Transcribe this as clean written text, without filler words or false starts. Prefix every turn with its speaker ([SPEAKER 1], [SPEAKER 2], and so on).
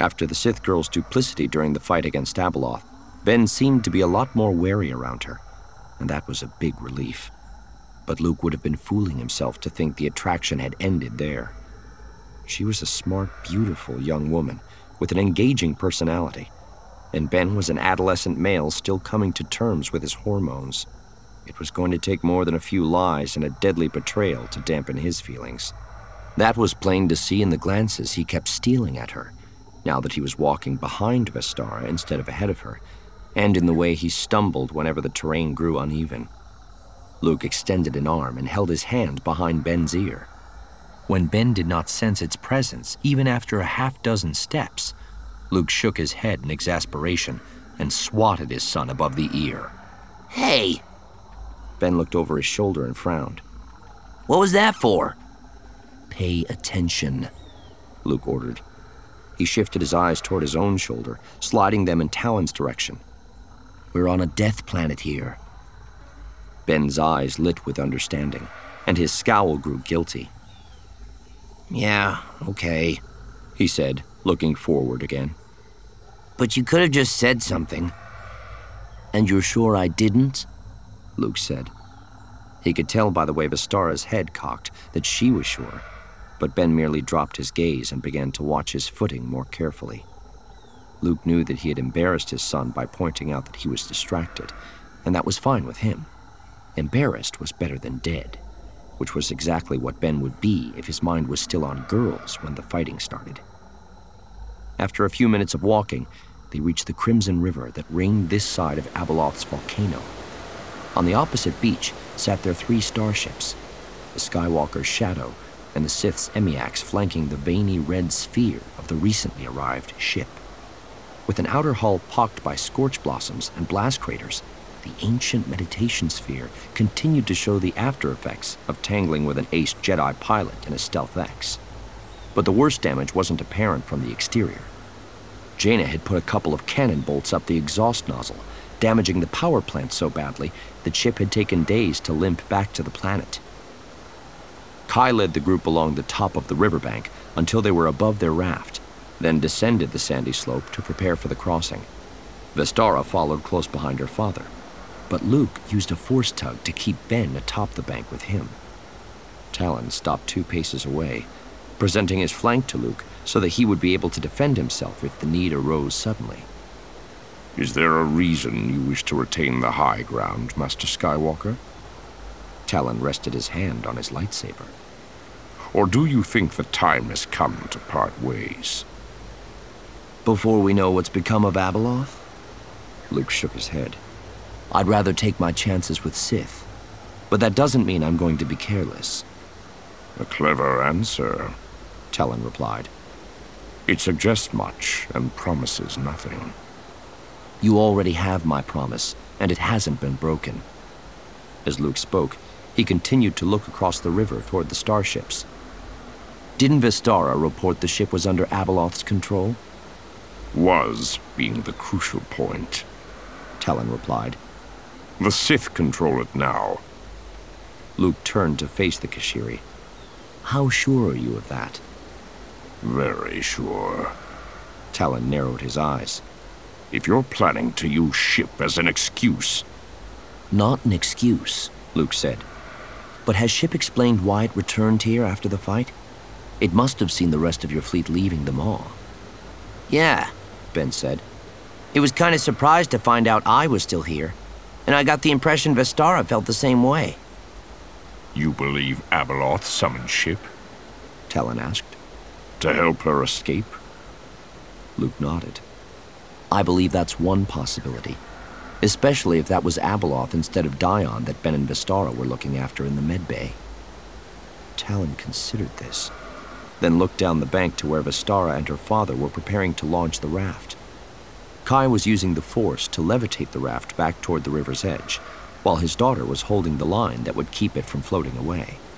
[SPEAKER 1] After the Sith girl's duplicity during the fight against Abeloth, Ben seemed to be a lot more wary around her, and that was a big relief. But Luke would have been fooling himself to think the attraction had ended there. She was a smart, beautiful young woman with an engaging personality, and Ben was an adolescent male still coming to terms with his hormones. It was going to take more than a few lies and a deadly betrayal to dampen his feelings. That was plain to see in the glances he kept stealing at her, now that he was walking behind Vestara instead of ahead of her, and in the way he stumbled whenever the terrain grew uneven. Luke extended an arm and held his hand behind Ben's ear. When Ben did not sense its presence, even after a half-dozen steps, Luke shook his head in exasperation and swatted his son above the ear.
[SPEAKER 2] Hey!
[SPEAKER 1] Ben looked over his shoulder and frowned.
[SPEAKER 2] What was that for?
[SPEAKER 1] Pay attention, Luke ordered. He shifted his eyes toward his own shoulder, sliding them in Talon's direction. We're on a death planet here. Ben's eyes lit with understanding, and his scowl grew guilty.
[SPEAKER 2] Yeah, okay,
[SPEAKER 1] he said, looking forward again.
[SPEAKER 2] But you could have just said something.
[SPEAKER 1] And you're sure I didn't? Luke said. He could tell by the way Vestara's head cocked that she was sure, but Ben merely dropped his gaze and began to watch his footing more carefully. Luke knew that he had embarrassed his son by pointing out that he was distracted, and that was fine with him. Embarrassed was better than dead, which was exactly what Ben would be if his mind was still on girls when the fighting started. After a few minutes of walking, they reached the Crimson River that reigned this side of Abeloth's volcano. On the opposite beach sat their 3 starships, the Skywalker's Shadow and the Sith's Emiax flanking the veiny red sphere of the recently arrived ship. With an outer hull pocked by scorch blossoms and blast craters, the ancient meditation sphere continued to show the after effects of tangling with an ace Jedi pilot in a Stealth X. But the worst damage wasn't apparent from the exterior. Jaina had put a couple of cannon bolts up the exhaust nozzle, damaging the power plant so badly the ship had taken days to limp back to the planet. Kai led the group along the top of the riverbank until they were above their raft, then descended the sandy slope to prepare for the crossing. Vestara followed close behind her father, but Luke used a force tug to keep Ben atop the bank with him. Talon stopped 2 paces away, presenting his flank to Luke so that he would be able to defend himself if the need arose suddenly.
[SPEAKER 3] Is there a reason you wish to retain the high ground, Master Skywalker?
[SPEAKER 1] Talon rested his hand on his lightsaber.
[SPEAKER 3] Or do you think the time has come to part ways?
[SPEAKER 1] Before we know what's become of Abeloth? Luke shook his head. I'd rather take my chances with Sith, but that doesn't mean I'm going to be careless.
[SPEAKER 3] A clever answer,
[SPEAKER 1] Talon replied.
[SPEAKER 3] It suggests much and promises nothing.
[SPEAKER 1] You already have my promise, and it hasn't been broken. As Luke spoke, he continued to look across the river toward the starships. Didn't Vestara report the ship was under Abeloth's control?
[SPEAKER 3] Was being the crucial point,
[SPEAKER 1] Talon replied.
[SPEAKER 3] The Sith control it now.
[SPEAKER 1] Luke turned to face the Kashiri. How sure are you of that?
[SPEAKER 3] Very sure.
[SPEAKER 1] Talon narrowed his eyes.
[SPEAKER 3] If you're planning to use ship as an excuse...
[SPEAKER 1] Not an excuse, Luke said. But has ship explained why it returned here after the fight? It must have seen the rest of your fleet leaving the Maw.
[SPEAKER 2] Yeah,
[SPEAKER 1] Ben said.
[SPEAKER 2] It was kind of surprised to find out I was still here, and I got the impression Vestara felt the same way.
[SPEAKER 3] You believe Abeloth summoned ship?
[SPEAKER 1] Talon asked.
[SPEAKER 3] To help her escape?
[SPEAKER 1] Luke nodded. I believe that's one possibility, especially if that was Abeloth instead of Dion that Ben and Vestara were looking after in the medbay. Talon considered this, then looked down the bank to where Vestara and her father were preparing to launch the raft. Kai was using the Force to levitate the raft back toward the river's edge, while his daughter was holding the line that would keep it from floating away.